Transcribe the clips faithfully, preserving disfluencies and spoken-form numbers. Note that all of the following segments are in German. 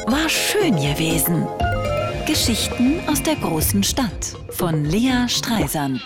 War schön gewesen. Geschichten aus der großen Stadt von Lea Streisand.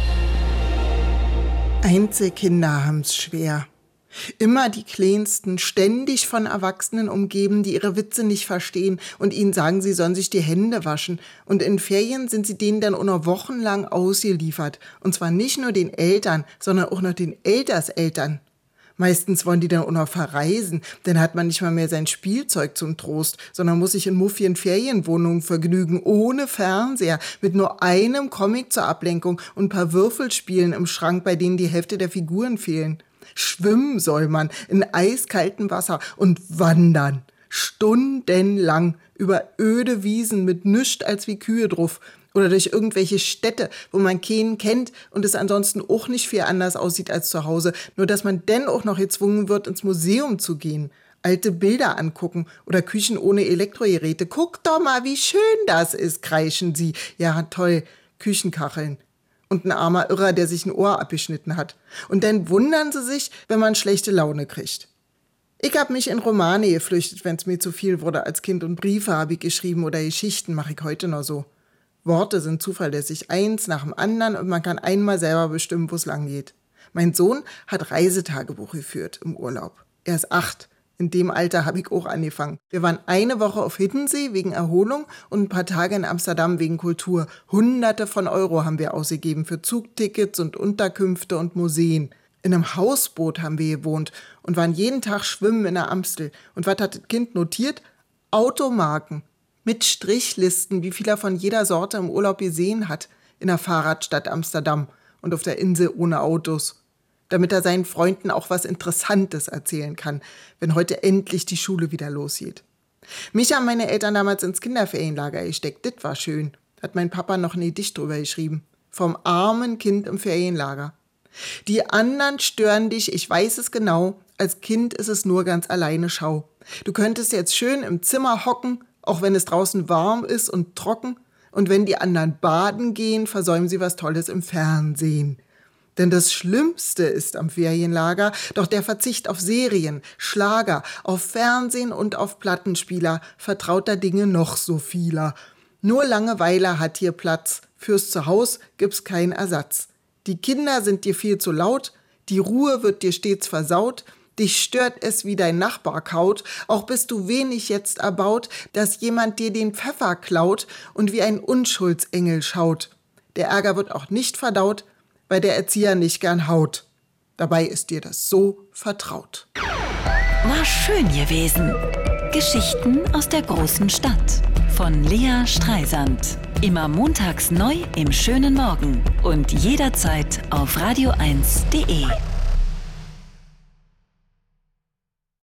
Einzelkinder haben's schwer. Immer die Kleinsten, ständig von Erwachsenen umgeben, die ihre Witze nicht verstehen und ihnen sagen, sie sollen sich die Hände waschen. Und in Ferien sind sie denen dann auch noch wochenlang ausgeliefert. Und zwar nicht nur den Eltern, sondern auch noch den Elterseltern. Meistens wollen die dann auch noch verreisen, dann hat man nicht mal mehr sein Spielzeug zum Trost, sondern muss sich in muffien Ferienwohnungen vergnügen, ohne Fernseher, mit nur einem Comic zur Ablenkung und ein paar Würfelspielen im Schrank, bei denen die Hälfte der Figuren fehlen. Schwimmen soll man in eiskaltem Wasser und wandern, stundenlang über öde Wiesen mit nischt als wie Kühe drauf. Oder durch irgendwelche Städte, wo man keinen kennt und es ansonsten auch nicht viel anders aussieht als zu Hause. Nur dass man dann auch noch gezwungen wird, ins Museum zu gehen, alte Bilder angucken oder Küchen ohne Elektrogeräte. Guck doch mal, wie schön das ist, kreischen sie. Ja, toll, Küchenkacheln. Und ein armer Irrer, der sich ein Ohr abgeschnitten hat. Und dann wundern sie sich, wenn man schlechte Laune kriegt. Ich hab mich in Romane geflüchtet, wenn's mir zu viel wurde als Kind. Und Briefe habe ich geschrieben oder Geschichten mache ich heute noch so. Worte sind zuverlässig, eins nach dem anderen und man kann einmal selber bestimmen, wo es lang geht. Mein Sohn hat Reisetagebuch geführt im Urlaub. Er ist acht. In dem Alter habe ich auch angefangen. Wir waren eine Woche auf Hiddensee wegen Erholung und ein paar Tage in Amsterdam wegen Kultur. Hunderte von Euro haben wir ausgegeben für Zugtickets und Unterkünfte und Museen. In einem Hausboot haben wir gewohnt und waren jeden Tag schwimmen in der Amstel. Und was hat das Kind notiert? Automarken. Mit Strichlisten, wie viel er von jeder Sorte im Urlaub gesehen hat, in der Fahrradstadt Amsterdam und auf der Insel ohne Autos. Damit er seinen Freunden auch was Interessantes erzählen kann, wenn heute endlich die Schule wieder losgeht. Mich haben meine Eltern damals ins Kinderferienlager gesteckt, das war schön. Hat mein Papa noch ein Gedicht drüber geschrieben. Vom armen Kind im Ferienlager. Die anderen stören dich, ich weiß es genau, als Kind ist es nur ganz alleine Schau. Du könntest jetzt schön im Zimmer hocken, auch wenn es draußen warm ist und trocken. Und wenn die anderen baden gehen, versäumen sie was Tolles im Fernsehen. Denn das Schlimmste ist am Ferienlager doch der Verzicht auf Serien, Schlager, auf Fernsehen und auf Plattenspieler, vertrauter Dinge noch so vieler. Nur Langeweile hat hier Platz, fürs Zuhaus gibt's keinen Ersatz. Die Kinder sind dir viel zu laut, die Ruhe wird dir stets versaut, dich stört es, wie dein Nachbar kaut, auch bist du wenig jetzt erbaut, dass jemand dir den Pfeffer klaut und wie ein Unschuldsengel schaut. Der Ärger wird auch nicht verdaut, weil der Erzieher nicht gern haut. Dabei ist dir das so vertraut. War schön gewesen. Geschichten aus der großen Stadt von Lea Streisand. Immer montags neu im schönen Morgen und jederzeit auf radio eins punkt de.